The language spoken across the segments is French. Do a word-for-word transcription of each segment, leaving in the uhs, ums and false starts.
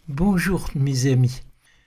Bonjour mes amis.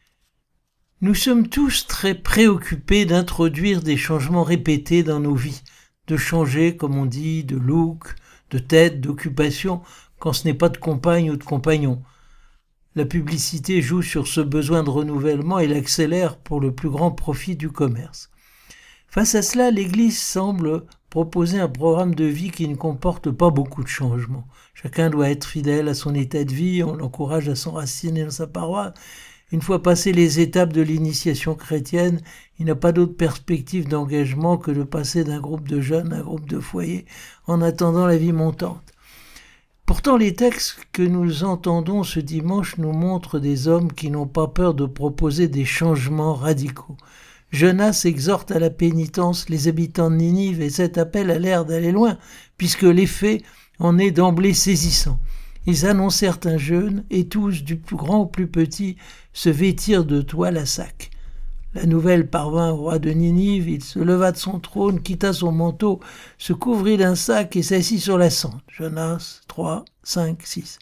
Nous sommes tous très préoccupés d'introduire des changements répétés dans nos vies, de changer, comme on dit, de look, de tête, d'occupation, quand ce n'est pas de compagne ou de compagnon. La publicité joue sur ce besoin de renouvellement et l'accélère pour le plus grand profit du commerce. Face à cela, l'Église semble proposer un programme de vie qui ne comporte pas beaucoup de changements. Chacun doit être fidèle à son état de vie, on l'encourage à s'enraciner dans sa paroisse. Une fois passées les étapes de l'initiation chrétienne, il n'a pas d'autre perspective d'engagement que de passer d'un groupe de jeunes à un groupe de foyers en attendant la vie montante. Pourtant, les textes que nous entendons ce dimanche nous montrent des hommes qui n'ont pas peur de proposer des changements radicaux. Jonas exhorte à la pénitence les habitants de Ninive et cet appel a l'air d'aller loin, puisque l'effet en est d'emblée saisissant. Ils annoncèrent un jeûne et tous, du plus grand au plus petit, se vêtirent de toile à sac. La nouvelle parvint au roi de Ninive, il se leva de son trône, quitta son manteau, se couvrit d'un sac et s'assit sur la cendre. Jonas trois, cinq, six.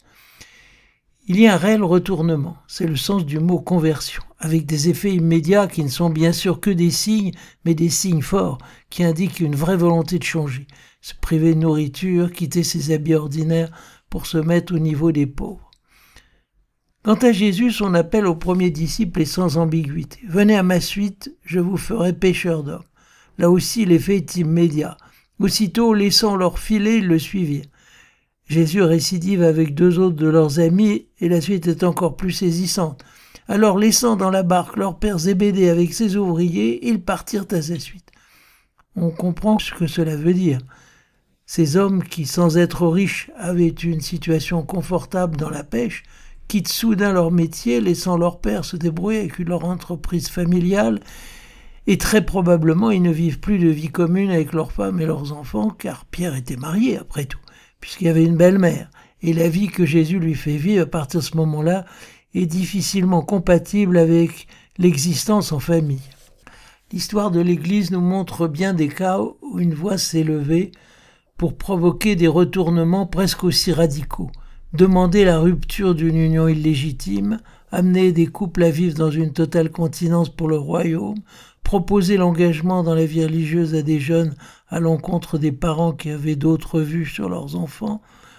Il y a un réel retournement, c'est le sens du mot conversion, avec des effets immédiats qui ne sont bien sûr que des signes, mais des signes forts qui indiquent une vraie volonté de changer, se priver de nourriture, quitter ses habits ordinaires pour se mettre au niveau des pauvres. Quant à Jésus, son appel aux premiers disciples est sans ambiguïté. « Venez à ma suite, je vous ferai pêcheurs d'hommes. » Là aussi, l'effet est immédiat. Aussitôt, laissant leur filet, ils le suivirent. Jésus récidive avec deux autres de leurs amis et la suite est encore plus saisissante. Alors, laissant dans la barque leur père Zébédée avec ses ouvriers, ils partirent à sa suite. On comprend ce que cela veut dire. Ces hommes qui, sans être riches, avaient une situation confortable dans la pêche, quittent soudain leur métier, laissant leur père se débrouiller avec leur entreprise familiale, et très probablement ils ne vivent plus de vie commune avec leurs femmes et leurs enfants, car Pierre était marié après tout, puisqu'il y avait une belle-mère, et la vie que Jésus lui fait vivre à partir de ce moment-là est difficilement compatible avec l'existence en famille. L'histoire de l'Église nous montre bien des cas où une voix s'est levée pour provoquer des retournements presque aussi radicaux. Demander la rupture d'une union illégitime, amener des couples à vivre dans une totale continence pour le royaume, proposer l'engagement dans la vie religieuse à des jeunes à l'encontre des parents qui avaient d'autres vues sur leurs enfants,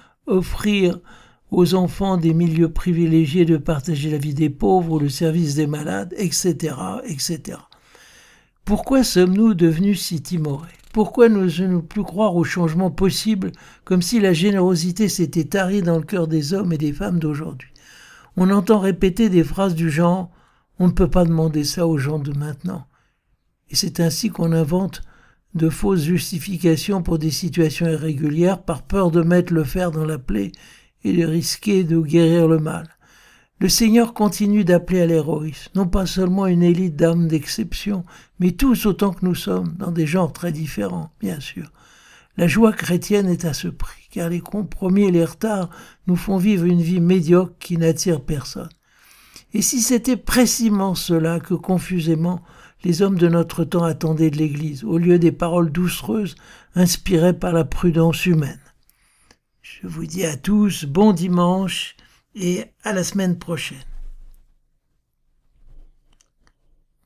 offrir aux enfants des milieux privilégiés de partager la vie des pauvres ou le service des malades, et cetera, et cetera. Pourquoi sommes-nous devenus si timorés ? Pourquoi n'osons-nous plus croire au changement possible, comme si la générosité s'était tarie dans le cœur des hommes et des femmes d'aujourd'hui ? On entend répéter des phrases du genre « on ne peut pas demander ça aux gens de maintenant ». Et c'est ainsi qu'on invente de fausses justifications pour des situations irrégulières par peur de mettre le fer dans la plaie et de risquer de guérir le mal. Le Seigneur continue d'appeler à l'héroïsme, non pas seulement une élite d'âmes d'exception, mais tous autant que nous sommes, dans des genres très différents, bien sûr. La joie chrétienne est à ce prix, car les compromis et les retards nous font vivre une vie médiocre qui n'attire personne. Et si c'était précisément cela que, confusément, les hommes de notre temps attendaient de l'Église, au lieu des paroles doucereuses inspirées par la prudence humaine. Je vous dis à tous bon dimanche et à la semaine prochaine.